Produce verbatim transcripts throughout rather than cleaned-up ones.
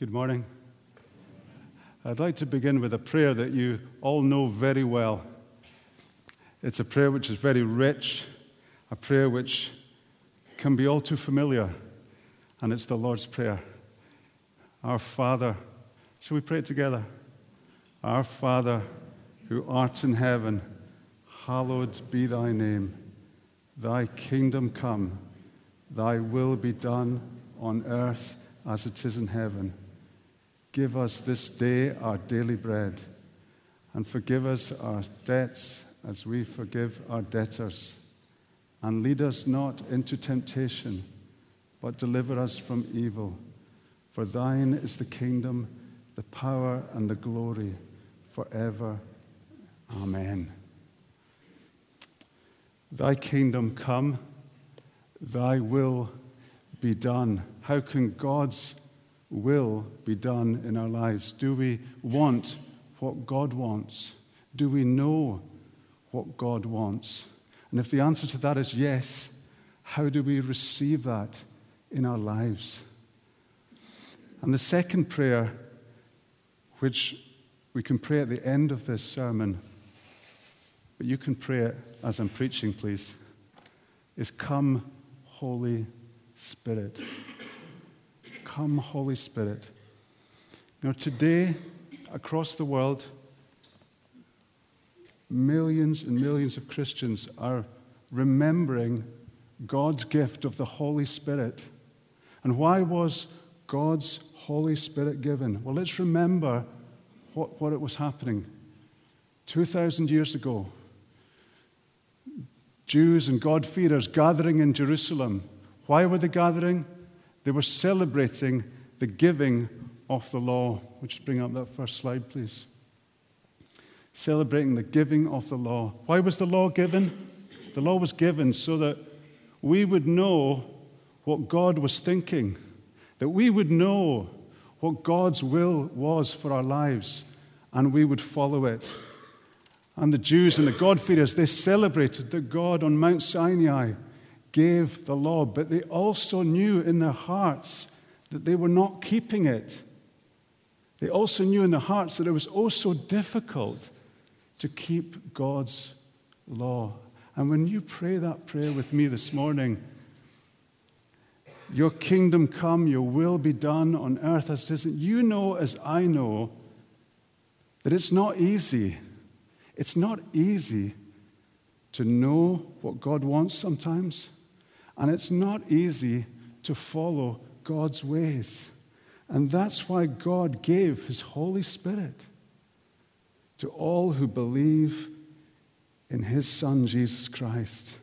Good morning. I'd like to begin with a prayer that you all know very well. It's a prayer which is very rich, a prayer which can be all too familiar, and it's the Lord's Prayer. Our Father, shall we pray it together? Our Father, who art in heaven, hallowed be thy name. Thy kingdom come, thy will be done on earth as it is in heaven. Give us this day our daily bread, and forgive us our debts as we forgive our debtors. And lead us not into temptation, but deliver us from evil. For thine is the kingdom, the power, and the glory forever. Amen. Thy kingdom come, thy will be done. How can God's will be done in our lives? Do we want what God wants? Do we know what God wants? And if the answer to that is yes, how do we receive that in our lives? And the second prayer, which we can pray at the end of this sermon, but you can pray it as I'm preaching, please, is come, Holy Spirit. Come, Holy Spirit. You know, today, across the world, millions and millions of Christians are remembering God's gift of the Holy Spirit. And why was God's Holy Spirit given? Well, let's remember what, what it was happening. two thousand years ago, Jews and God-fearers gathering in Jerusalem. Why were they gathering? They were celebrating the giving of the law. Would you bring up that first slide, please? Celebrating the giving of the law. Why was the law given? The law was given so that we would know what God was thinking, that we would know what God's will was for our lives, and we would follow it. And the Jews and the God-fearers, they celebrated that God on Mount Sinai gave the law, but they also knew in their hearts that they were not keeping it. They also knew in their hearts that it was oh so difficult to keep God's law. And when you pray that prayer with me this morning, your kingdom come, your will be done on earth as it is, you know as I know that it's not easy. It's not easy to know what God wants sometimes. And it's not easy to follow God's ways. And that's why God gave His Holy Spirit to all who believe in His Son, Jesus Christ.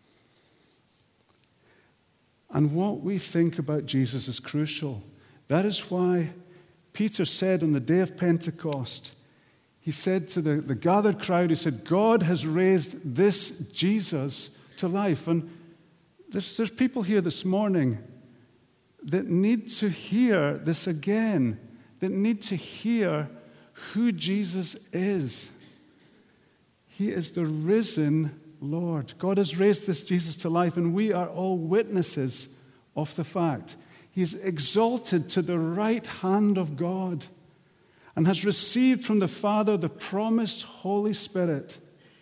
And what we think about Jesus is crucial. That is why Peter said on the day of Pentecost, he said to the, the gathered crowd, he said, God has raised this Jesus to life. And There's, there's people here this morning that need to hear this again, that need to hear who Jesus is. He is the risen Lord. God has raised this Jesus to life, and we are all witnesses of the fact. He's exalted to the right hand of God and has received from the Father the promised Holy Spirit,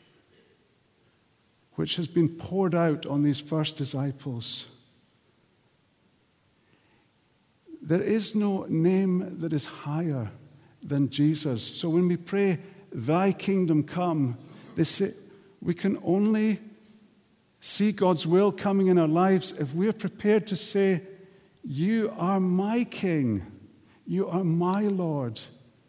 which has been poured out on these first disciples. There is no name that is higher than Jesus. So when we pray, thy kingdom come, they say, we can only see God's will coming in our lives if we're prepared to say, you are my King, you are my Lord.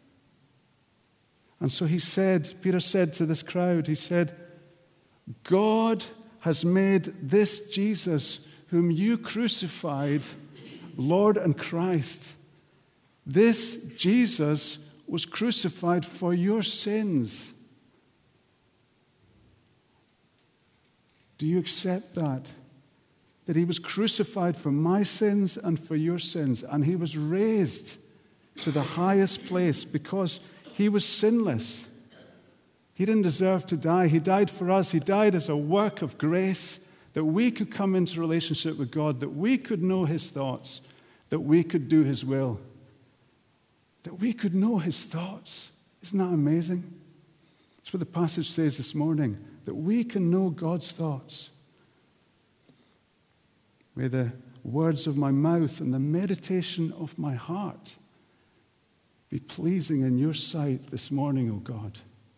And so he said, Peter said to this crowd, he said, God has made this Jesus, whom you crucified, Lord and Christ. This Jesus was crucified for your sins. Do you accept that? That he was crucified for my sins and for your sins, and he was raised to the highest place because he was sinless. He didn't deserve to die. He died for us. He died as a work of grace that we could come into relationship with God, that we could know his thoughts, that we could do his will. that we could know his thoughts. Isn't that amazing? That's what the passage says this morning, that we can know God's thoughts. May the words of my mouth and the meditation of my heart be pleasing in your sight this morning, O God.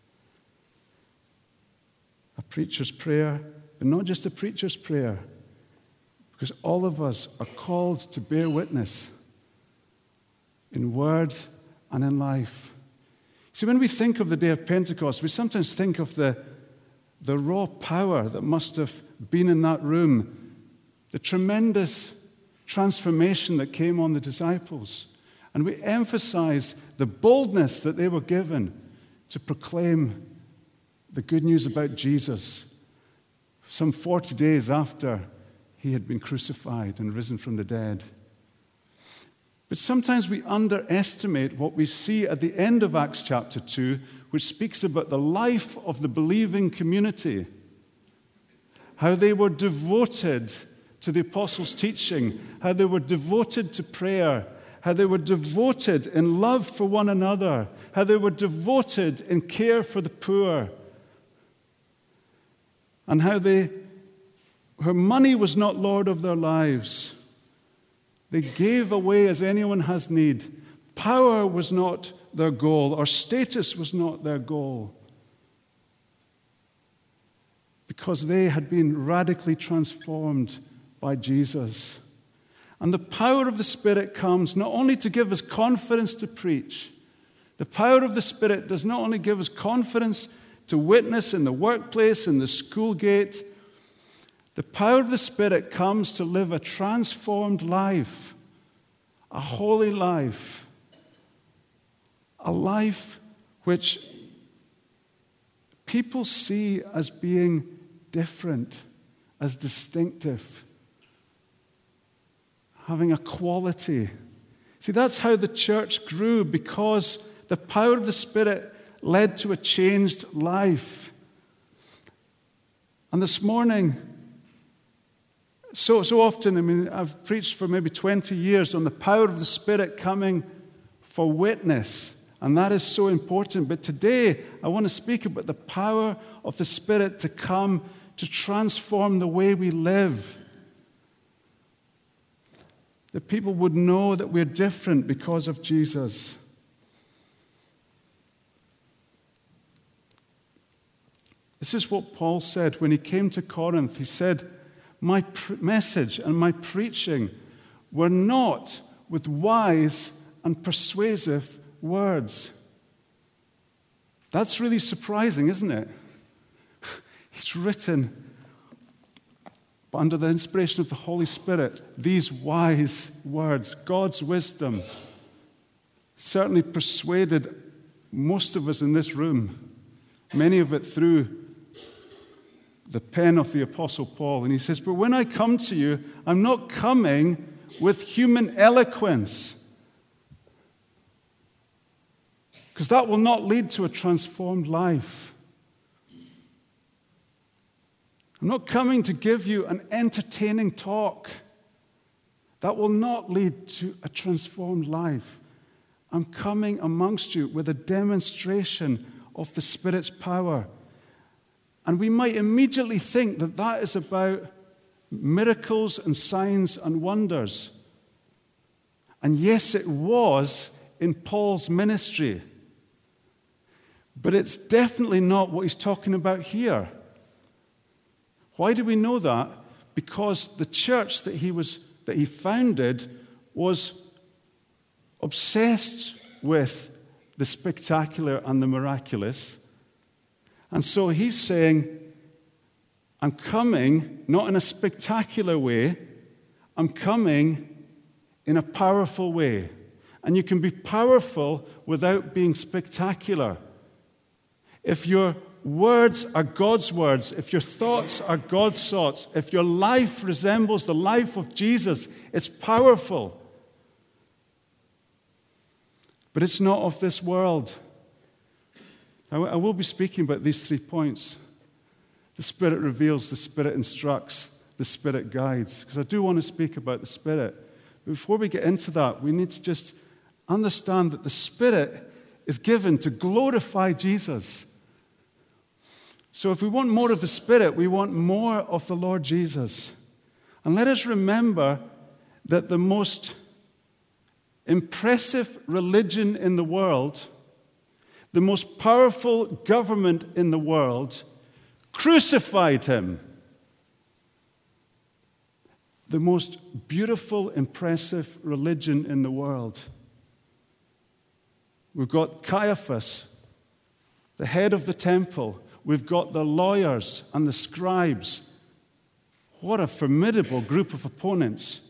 A preacher's prayer, but not just a preacher's prayer, because all of us are called to bear witness in word and in life. See, when we think of the day of Pentecost, we sometimes think of the, the raw power that must have been in that room, the tremendous transformation that came on the disciples. And we emphasize the boldness that they were given to proclaim the good news about Jesus some forty days after he had been crucified and risen from the dead. But sometimes we underestimate what we see at the end of Acts chapter two, which speaks about the life of the believing community, how they were devoted to the apostles' teaching, how they were devoted to prayer, how they were devoted in love for one another, how they were devoted in care for the poor, and how they, her money was not Lord of their lives. They gave away as anyone has need. Power was not their goal, or status was not their goal, because they had been radically transformed by Jesus. And the power of the Spirit comes not only to give us confidence to preach. The power of the Spirit does not only give us confidence to witness in the workplace, in the school gate. The power of the Spirit comes to live a transformed life, a holy life, a life which people see as being different, as distinctive, having a quality. See, that's how the church grew, because the power of the Spirit led to a changed life. And this morning, so, so often, I mean, I've preached for maybe twenty years on the power of the Spirit coming for witness, and that is so important. But today, I want to speak about the power of the Spirit to come to transform the way we live. That people would know that we're different because of Jesus. This is what Paul said when he came to Corinth. He said, my pr- message and my preaching were not with wise and persuasive words. That's really surprising, isn't it? It's written under the inspiration of the Holy Spirit, these wise words, God's wisdom, certainly persuaded most of us in this room, many of it through the pen of the Apostle Paul. And he says, but when I come to you, I'm not coming with human eloquence, because that will not lead to a transformed life. I'm not coming to give you an entertaining talk. That will not lead to a transformed life. I'm coming amongst you with a demonstration of the Spirit's power. And we might immediately think that that is about miracles and signs and wonders. And yes, it was in Paul's ministry. But it's definitely not what he's talking about here. Why do we know that? Because the church that he was that he founded was obsessed with the spectacular and the miraculous. And so he's saying, I'm coming not in a spectacular way, I'm coming in a powerful way. And you can be powerful without being spectacular. If your words are God's words, if your thoughts are God's thoughts, if your life resembles the life of Jesus, it's powerful. But it's not of this world. I will be speaking about these three points. The Spirit reveals, the Spirit instructs, the Spirit guides. Because I do want to speak about the Spirit. But before we get into that, we need to just understand that the Spirit is given to glorify Jesus. So if we want more of the Spirit, we want more of the Lord Jesus. And let us remember that the most impressive religion in the world, the most powerful government in the world, crucified him. The most beautiful, impressive religion in the world. We've got Caiaphas, the head of the temple. We've got the lawyers and the scribes. What a formidable group of opponents.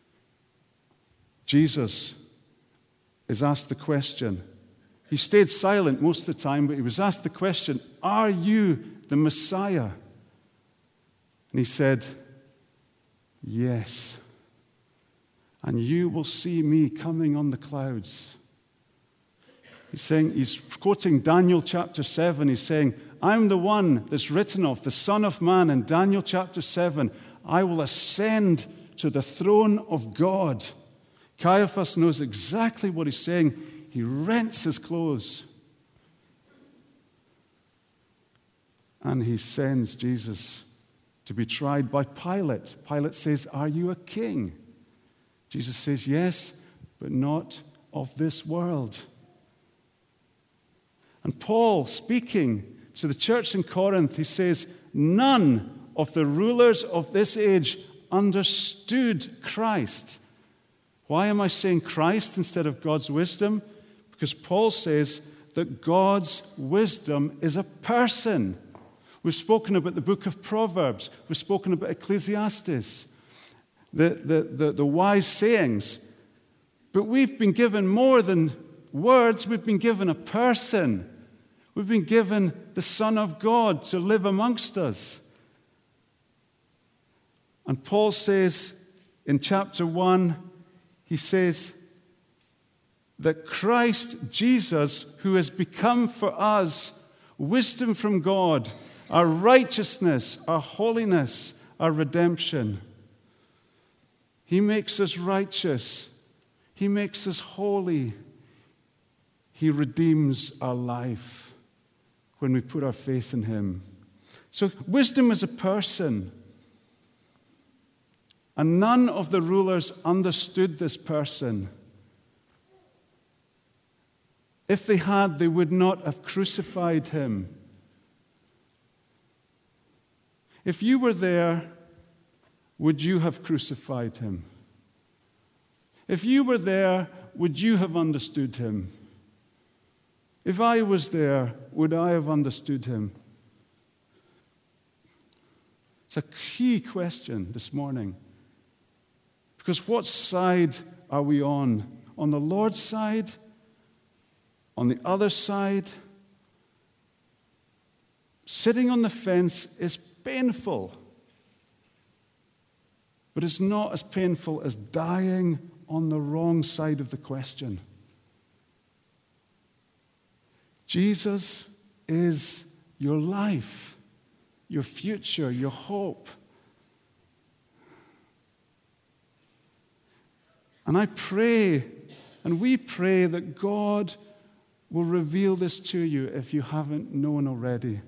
Jesus is asked the question. He stayed silent most of the time, but he was asked the question, "Are you the Messiah?" And he said, "Yes. And you will see me coming on the clouds." He's saying, he's quoting Daniel chapter seven. He's saying, "I'm the one that's written of, the Son of Man in Daniel chapter seven. I will ascend to the throne of God." Caiaphas knows exactly what he's saying. He rents his clothes. And he sends Jesus to be tried by Pilate. Pilate says, "Are you a king?" Jesus says, "Yes, but not of this world." And Paul, speaking to the church in Corinth, he says, "None of the rulers of this age understood Christ." Why am I saying Christ instead of God's wisdom? Because Paul says that God's wisdom is a person. We've spoken about the book of Proverbs. We've spoken about Ecclesiastes, the, the, the, the wise sayings. But we've been given more than words. We've been given a person. We've been given the Son of God to live amongst us. And Paul says in chapter one, he says that Christ Jesus, who has become for us wisdom from God, our righteousness, our holiness, our redemption. He makes us righteous. He makes us holy. He redeems our life when we put our faith in him. So wisdom is a person. And none of the rulers understood this person. If they had, they would not have crucified him. If you were there, would you have crucified him? If you were there, would you have understood him? If I was there, would I have understood him? It's a key question this morning. Because what side are we on? On the Lord's side? On the other side? Sitting on the fence is painful. But it's not as painful as dying on the wrong side of the question. Jesus is your life, your future, your hope. And I pray, and we pray that God will reveal this to you if you haven't known already.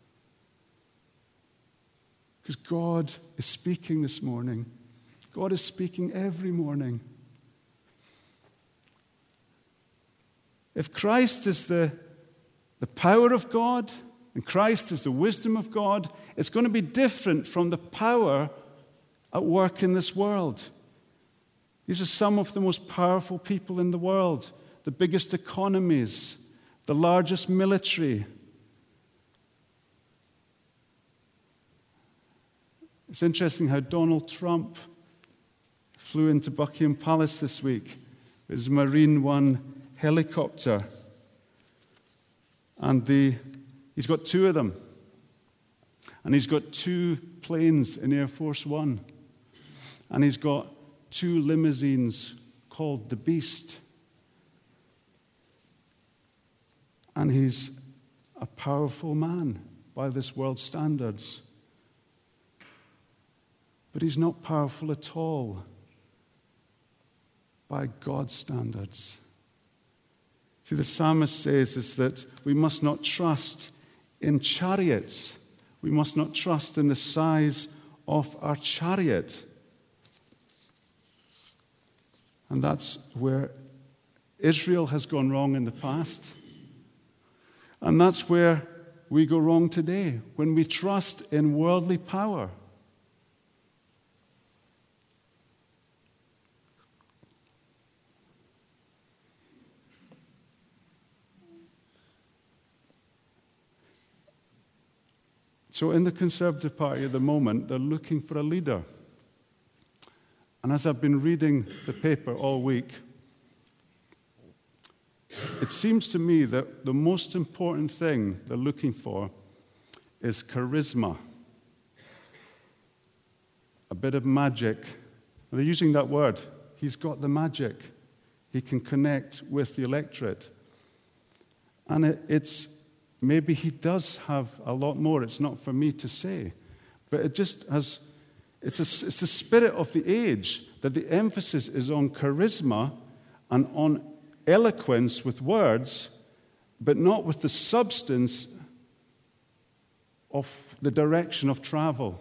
Because God is speaking this morning. God is speaking every morning. If Christ is the, the power of God, and Christ is the wisdom of God, it's going to be different from the power at work in this world. These are some of the most powerful people in the world, the biggest economies, the largest military. It's interesting how Donald Trump flew into Buckingham Palace this week with his Marine One helicopter. And the, he's got two of them. And he's got two planes in Air Force One. And he's got two limousines called the Beast. And he's a powerful man by this world's standards. But he's not powerful at all by God's standards. See, the psalmist says is that we must not trust in chariots. We must not trust in the size of our chariot. And that's where Israel has gone wrong in the past. And that's where we go wrong today, when we trust in worldly power. So in the Conservative Party at the moment, they're looking for a leader. And as I've been reading the paper all week, it seems to me that the most important thing they're looking for is charisma, a bit of magic. And they're using that word. He's got the magic. He can connect with the electorate. And it, it's maybe he does have a lot more. It's not for me to say. But it just has, it's, a, it's the spirit of the age that the emphasis is on charisma and on eloquence with words, but not with the substance of the direction of travel.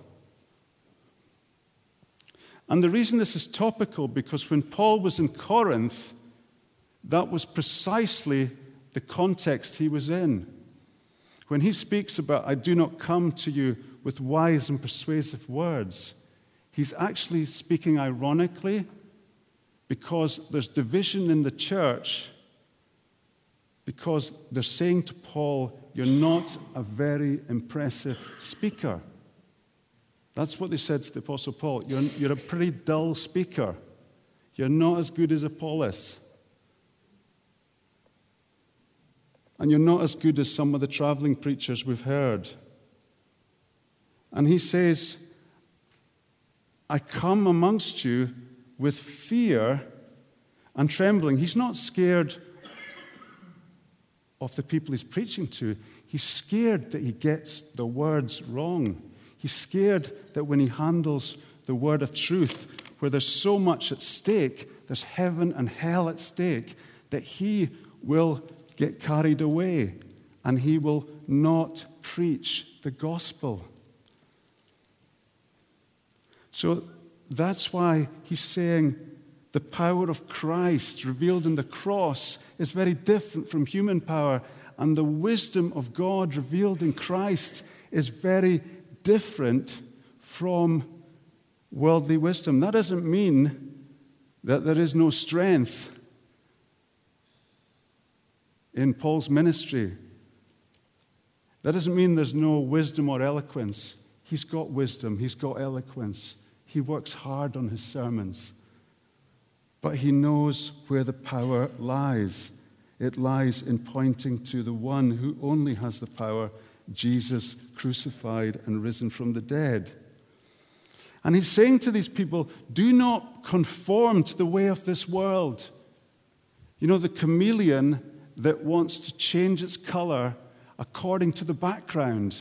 And the reason this is topical, because when Paul was in Corinth, that was precisely the context he was in. When he speaks about, I do not come to you with wise and persuasive words, he's actually speaking ironically, because there's division in the church, because they're saying to Paul, you're not a very impressive speaker. That's what they said to the Apostle Paul. You're, you're a pretty dull speaker. You're not as good as Apollos. And you're not as good as some of the traveling preachers we've heard. And he says, I come amongst you with fear and trembling. He's not scared of the people he's preaching to. He's scared that he gets the words wrong. He's scared that when he handles the word of truth, where there's so much at stake, there's heaven and hell at stake, that he will get carried away and he will not preach the gospel. So that's why he's saying the power of Christ revealed in the cross is very different from human power, and the wisdom of God revealed in Christ is very different from worldly wisdom. That doesn't mean that there is no strength in Paul's ministry. That doesn't mean there's no wisdom or eloquence. He's got wisdom, he's got eloquence. He works hard on his sermons. But he knows where the power lies. It lies in pointing to the one who only has the power, Jesus crucified and risen from the dead. And he's saying to these people, do not conform to the way of this world. You know, the chameleon that wants to change its color according to the background.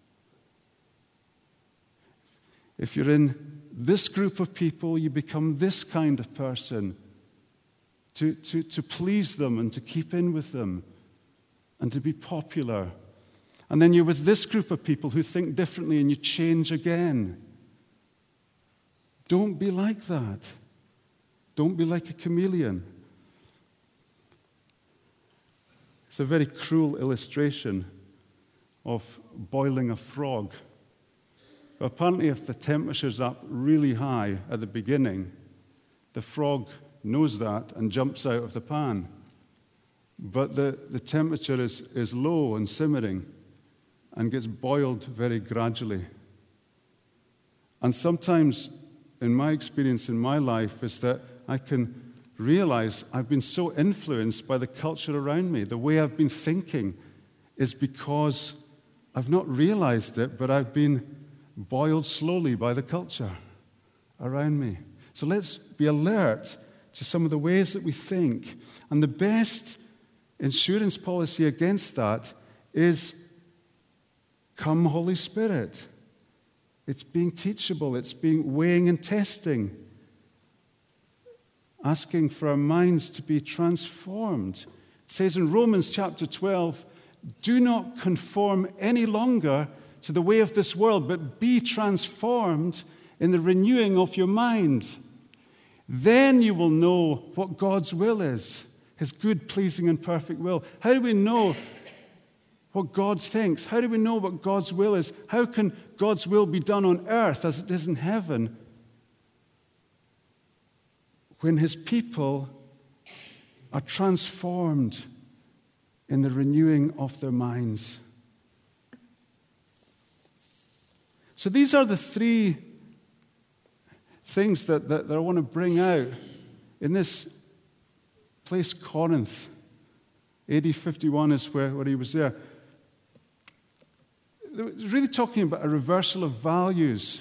If you're in this group of people, you become this kind of person to, to, to please them and to keep in with them and to be popular. And then you're with this group of people who think differently and you change again. Don't be like that. Don't be like a chameleon. It's a very cruel illustration of boiling a frog. Apparently, if the temperature's up really high at the beginning, the frog knows that and jumps out of the pan. But the, the temperature is, is low and simmering and gets boiled very gradually. And sometimes, in my experience in my life, is that I can realize I've been so influenced by the culture around me. The way I've been thinking is because I've not realized it, but I've been boiled slowly by the culture around me. So let's be alert to some of the ways that we think. And the best insurance policy against that is, come Holy Spirit. It's being teachable. It's being weighing and testing. Asking for our minds to be transformed, It says in Romans chapter twelve, do not conform any longer to the way of this world, but be transformed in the renewing of your mind. Then you will know what God's will is, his good, pleasing, and perfect will. How do we know what God thinks? How do we know what God's will is? How can God's will be done on earth as it is in heaven when his people are transformed in the renewing of their minds? So these are the three things that, that, that I want to bring out in this place, Corinth. A D fifty-one is where, where he was there. It's really talking about a reversal of values.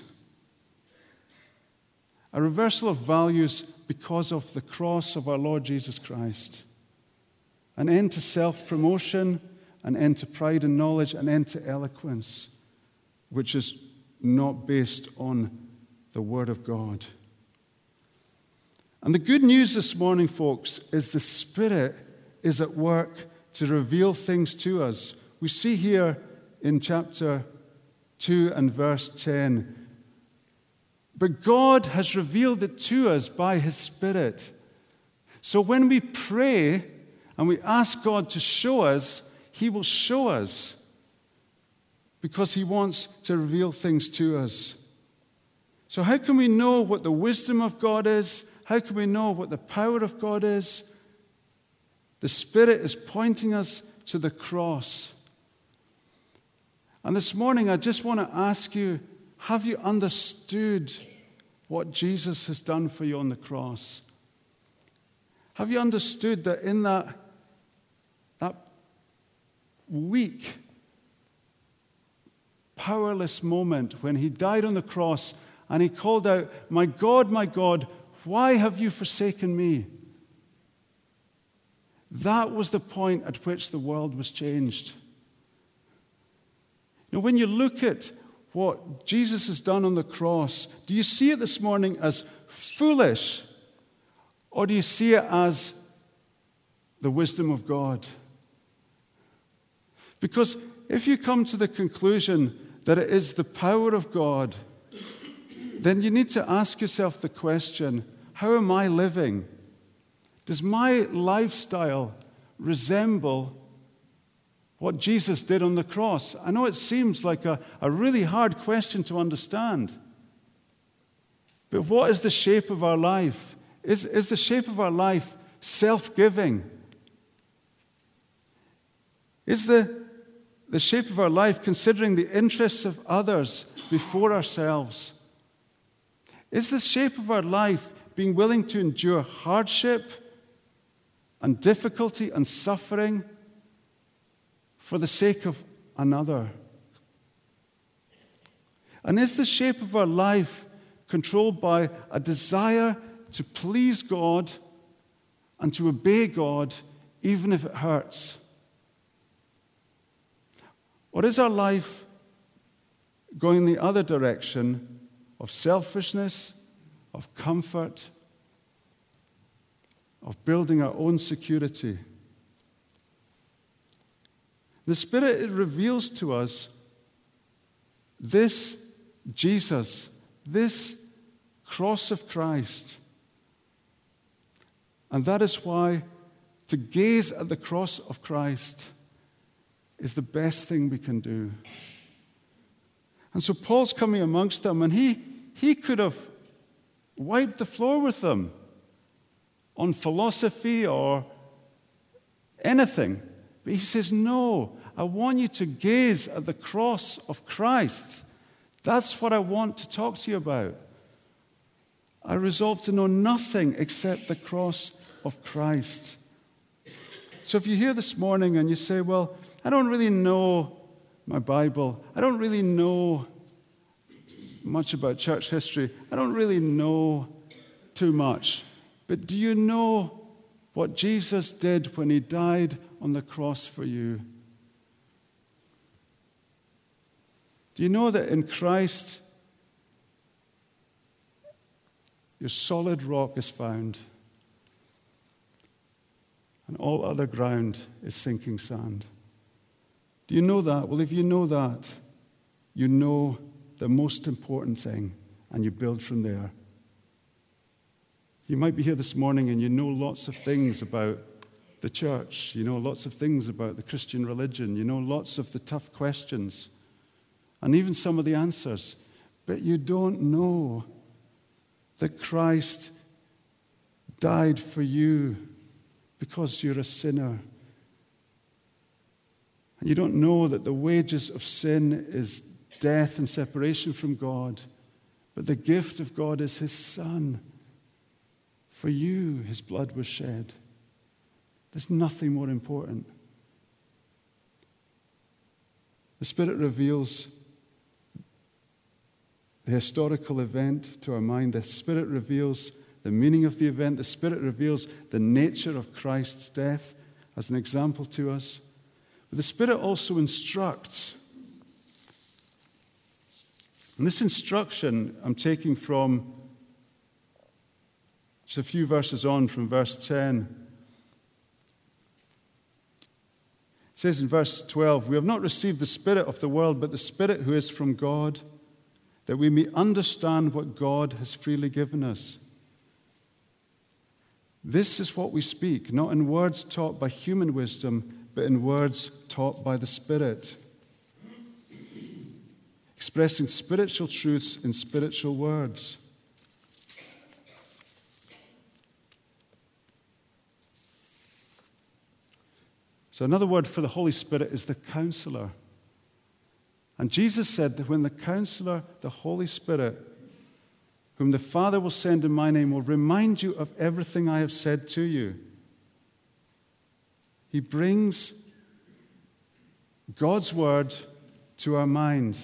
A reversal of values because of the cross of our Lord Jesus Christ. An end to self-promotion, an end to pride and knowledge, an end to eloquence, which is not based on the Word of God. And the good news this morning, folks, is the Spirit is at work to reveal things to us. We see here in chapter two and verse ten, but God has revealed it to us by his Spirit. So when we pray and we ask God to show us, he will show us because he wants to reveal things to us. So how can we know what the wisdom of God is? How can we know what the power of God is? The Spirit is pointing us to the cross. And this morning, I just want to ask you, have you understood what Jesus has done for you on the cross? Have you understood that in that, that weak, powerless moment when he died on the cross and he called out, "My God, my God, why have you forsaken me?" That was the point at which the world was changed. Now, when you look at what Jesus has done on the cross, do you see it this morning as foolish, or do you see it as the wisdom of God? Because if you come to the conclusion that it is the power of God, then you need to ask yourself the question, how am I living? Does my lifestyle resemble what Jesus did on the cross? I know it seems like a, a really hard question to understand. But what is the shape of our life? Is, is the shape of our life self-giving? Is the, the shape of our life considering the interests of others before ourselves? Is the shape of our life being willing to endure hardship and difficulty and suffering for the sake of another? And is the shape of our life controlled by a desire to please God and to obey God even if it hurts? Or is our life going the other direction of selfishness, of comfort, of building our own security? The Spirit, it reveals to us this Jesus, this cross of Christ. And that is why to gaze at the cross of Christ is the best thing we can do. And so Paul's coming amongst them, and he, he could have wiped the floor with them on philosophy or anything. But he says, no, I want you to gaze at the cross of Christ. That's what I want to talk to you about. I resolve to know nothing except the cross of Christ. So if you're here this morning and you say, well, I don't really know my Bible. I don't really know much about church history. I don't really know too much. But do you know what Jesus did when he died on the cross for you? Do you know that in Christ, your solid rock is found? And all other ground is sinking sand. Do you know that? Well, if you know that, you know the most important thing, and you build from there. You might be here this morning and you know lots of things about the church. You know lots of things about the Christian religion. You know lots of the tough questions and even some of the answers. But you don't know that Christ died for you because you're a sinner. And you don't know that the wages of sin is death and separation from God. But the gift of God is his Son. For you, his blood was shed. There's nothing more important. The Spirit reveals the historical event to our mind. The Spirit reveals the meaning of the event. The Spirit reveals the nature of Christ's death as an example to us. But the Spirit also instructs. And this instruction I'm taking from just a few verses on from verse ten. It says in verse twelve, "We have not received the Spirit of the world, but the Spirit who is from God, that we may understand what God has freely given us. This is what we speak, not in words taught by human wisdom, but in words taught by the Spirit, expressing spiritual truths in spiritual words." So another word for the Holy Spirit is the Counselor. And Jesus said that when the Counselor, the Holy Spirit, whom the Father will send in my name, will remind you of everything I have said to you. He brings God's word to our mind.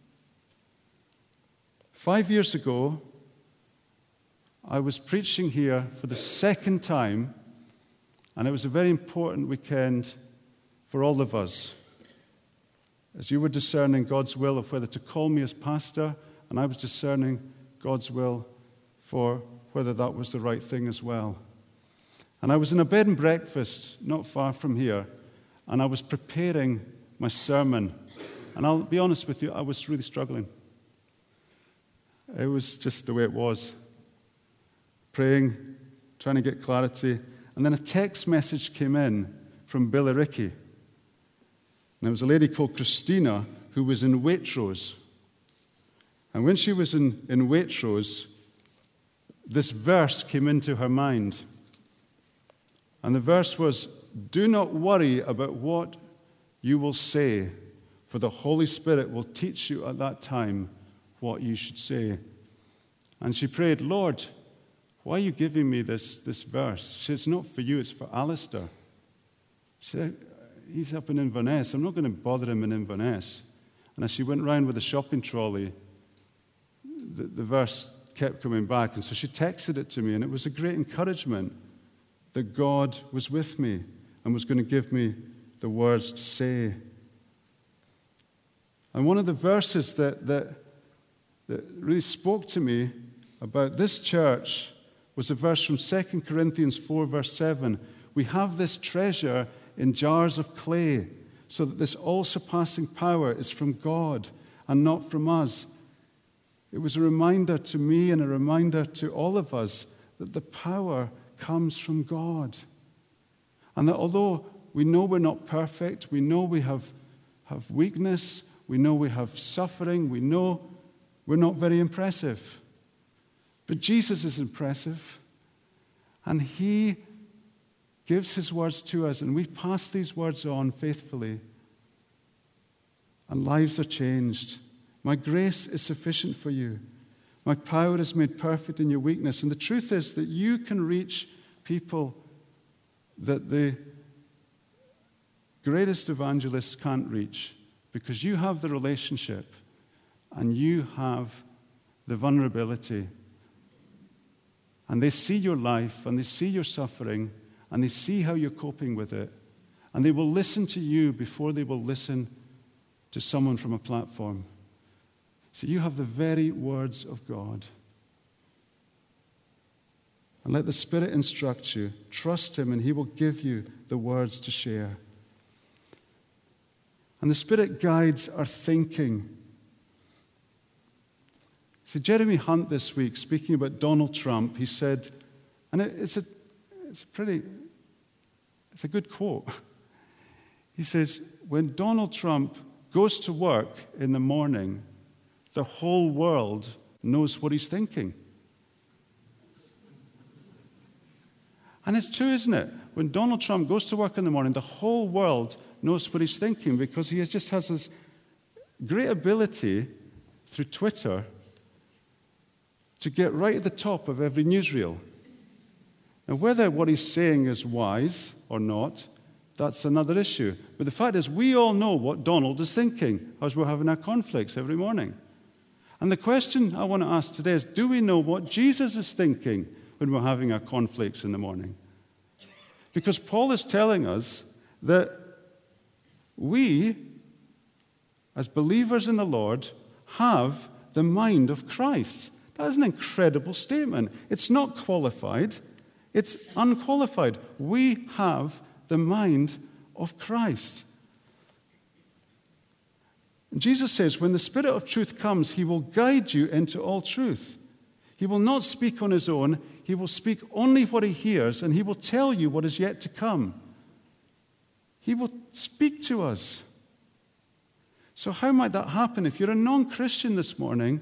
Five years ago, I was preaching here for the second time, and it was a very important weekend for all of us, as you were discerning God's will of whether to call me as pastor, and I was discerning God's will for whether that was the right thing as well. And I was in a bed and breakfast not far from here, and I was preparing my sermon. And I'll be honest with you, I was really struggling. It was just the way it was. Praying, trying to get clarity. And then a text message came in from Billericay. And there was a lady called Christina who was in Waitrose. And when she was in, in Waitrose, this verse came into her mind. And the verse was, "Do not worry about what you will say, for the Holy Spirit will teach you at that time what you should say." And she prayed, "Lord, why are you giving me this, this verse?" She said, "It's not for you, it's for Alistair." She said, "He's up in Inverness. I'm not going to bother him in Inverness." And as she went round with a shopping trolley, the, the verse kept coming back. And so she texted it to me, and it was a great encouragement that God was with me and was going to give me the words to say. And one of the verses that, that, that really spoke to me about this church was a verse from Second Corinthians four, verse seven. "We have this treasure in jars of clay, so that this all-surpassing power is from God and not from us." It was a reminder to me and a reminder to all of us that the power comes from God. And that although we know we're not perfect, we know we have, have weakness, we know we have suffering, we know we're not very impressive. But Jesus is impressive, and he gives his words to us, and we pass these words on faithfully, and lives are changed. "My grace is sufficient for you. My power is made perfect in your weakness." And the truth is that you can reach people that the greatest evangelists can't reach, because you have the relationship and you have the vulnerability. And they see your life, and they see your suffering, and they see how you're coping with it. And they will listen to you before they will listen to someone from a platform. So you have the very words of God. And let the Spirit instruct you. Trust him, and he will give you the words to share. And the Spirit guides our thinking. See, Jeremy Hunt this week, speaking about Donald Trump, he said, and it's a, it's a pretty, it's a good quote. He says, when Donald Trump goes to work in the morning, the whole world knows what he's thinking. And it's true, isn't it? When Donald Trump goes to work in the morning, the whole world knows what he's thinking because he just has this great ability through Twitter to get right at the top of every newsreel. Now, whether what he's saying is wise or not, that's another issue. But the fact is, we all know what Donald is thinking as we're having our conflicts every morning. And the question I want to ask today is, do we know what Jesus is thinking when we're having our conflicts in the morning? Because Paul is telling us that we, as believers in the Lord, have the mind of Christ. That is an incredible statement. It's not qualified, it's unqualified. We have the mind of Christ. Jesus says, when the Spirit of truth comes, he will guide you into all truth. He will not speak on his own. He will speak only what he hears, and he will tell you what is yet to come. He will speak to us. So how might that happen? If you're a non-Christian this morning,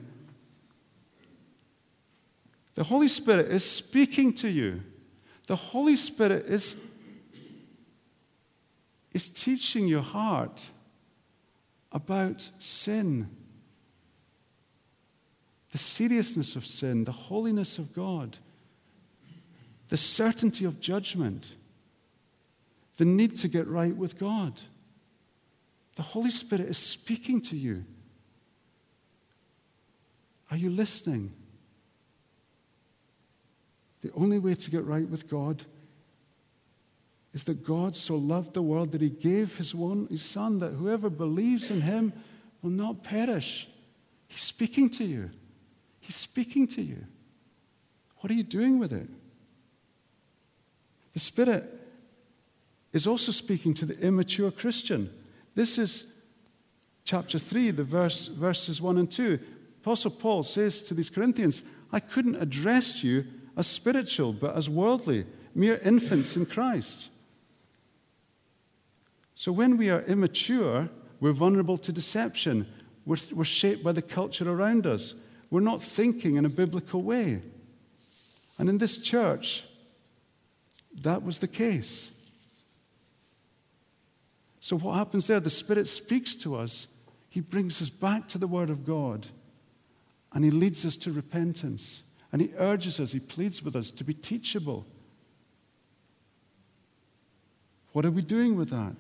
the Holy Spirit is speaking to you. The Holy Spirit is, is teaching your heart about sin, the seriousness of sin, the holiness of God, the certainty of judgment, the need to get right with God. The Holy Spirit is speaking to you. Are you listening? The only way to get right with God is that God so loved the world that he gave his one, his Son, that whoever believes in him will not perish. He's speaking to you. He's speaking to you. What are you doing with it? The Spirit is also speaking to the immature Christian. This is chapter three, the verse, verses one and two. Apostle Paul says to these Corinthians, I couldn't address you as spiritual, but as worldly, mere infants in Christ. So when we are immature, we're vulnerable to deception. We're, we're shaped by the culture around us. We're not thinking in a biblical way. And in this church, that was the case. So what happens there? The Spirit speaks to us. He brings us back to the Word of God. And he leads us to repentance. And he urges us, he pleads with us to be teachable. What are we doing with that?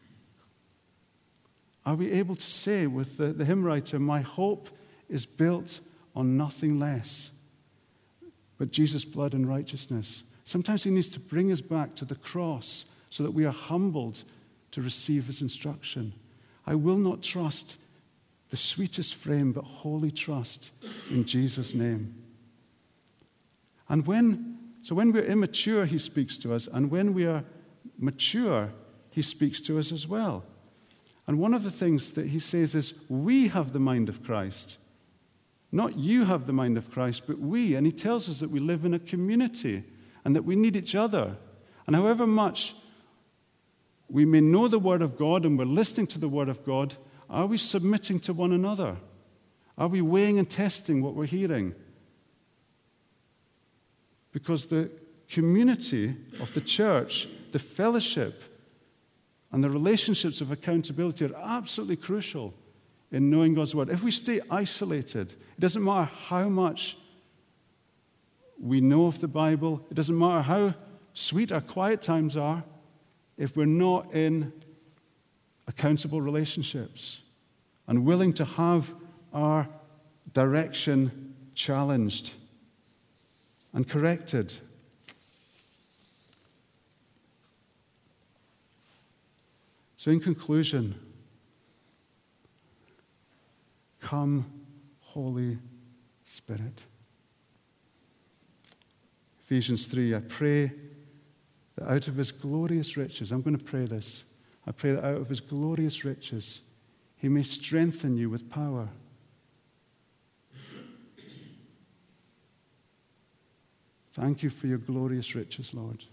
Are we able to say with the, the hymn writer, my hope is built on nothing less but Jesus' blood and righteousness? Sometimes he needs to bring us back to the cross so that we are humbled to receive his instruction. I will not trust the sweetest frame, but wholly trust in Jesus' name. And when, so when we're immature, he speaks to us, and when we are mature, he speaks to us as well. And one of the things that he says is, we have the mind of Christ. Not you have the mind of Christ, but we. And he tells us that we live in a community and that we need each other. And however much we may know the Word of God and we're listening to the Word of God, are we submitting to one another? Are we weighing and testing what we're hearing? Because the community of the church, the fellowship, and the relationships of accountability are absolutely crucial in knowing God's Word. If we stay isolated, it doesn't matter how much we know of the Bible, it doesn't matter how sweet our quiet times are, if we're not in accountable relationships and willing to have our direction challenged and corrected. So in conclusion, come, Holy Spirit. Ephesians three, I pray that out of his glorious riches, I'm going to pray this, I pray that out of his glorious riches, he may strengthen you with power. Thank you for your glorious riches, Lord.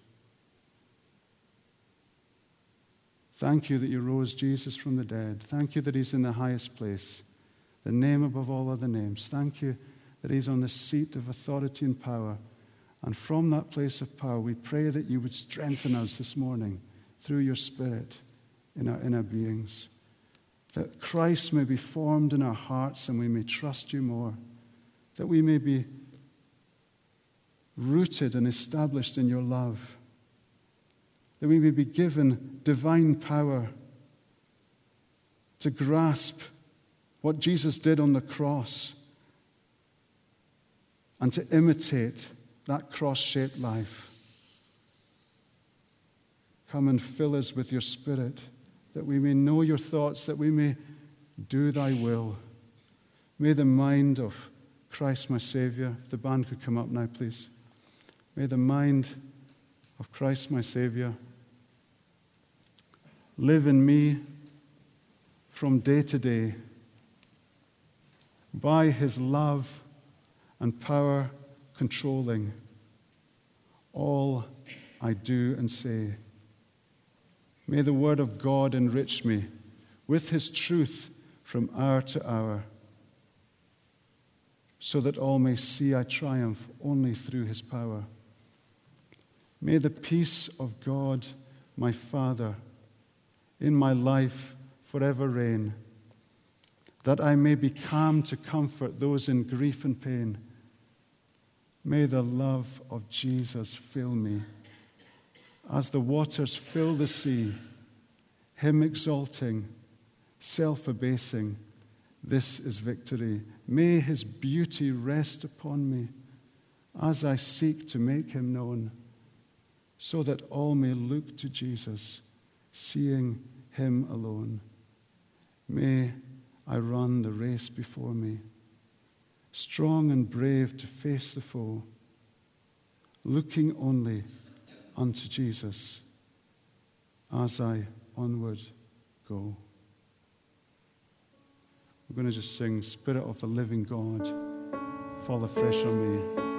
Thank you that you rose Jesus from the dead. Thank you that he's in the highest place, the name above all other names. Thank you that he's on the seat of authority and power. And from that place of power, we pray that you would strengthen us this morning through your Spirit in our inner beings, that Christ may be formed in our hearts and we may trust you more, that we may be rooted and established in your love, that we may be given divine power to grasp what Jesus did on the cross and to imitate that cross-shaped life. Come and fill us with your Spirit, that we may know your thoughts, that we may do thy will. May the mind of Christ my Savior, if the band could come up now, please. May the mind of Christ my Savior live in me from day to day by his love and power controlling all I do and say. May the word of God enrich me with his truth from hour to hour, so that all may see I triumph only through his power. May the peace of God, my Father, in my life forever reign, that I may be calm to comfort those in grief and pain. May the love of Jesus fill me, as the waters fill the sea, him exalting, self-abasing. This is victory. May his beauty rest upon me as I seek to make him known, so that all may look to Jesus, seeing him alone. May I run the race before me, strong and brave to face the foe, looking only unto Jesus as I onward go. We're going to just sing, Spirit of the living God, fall afresh on me.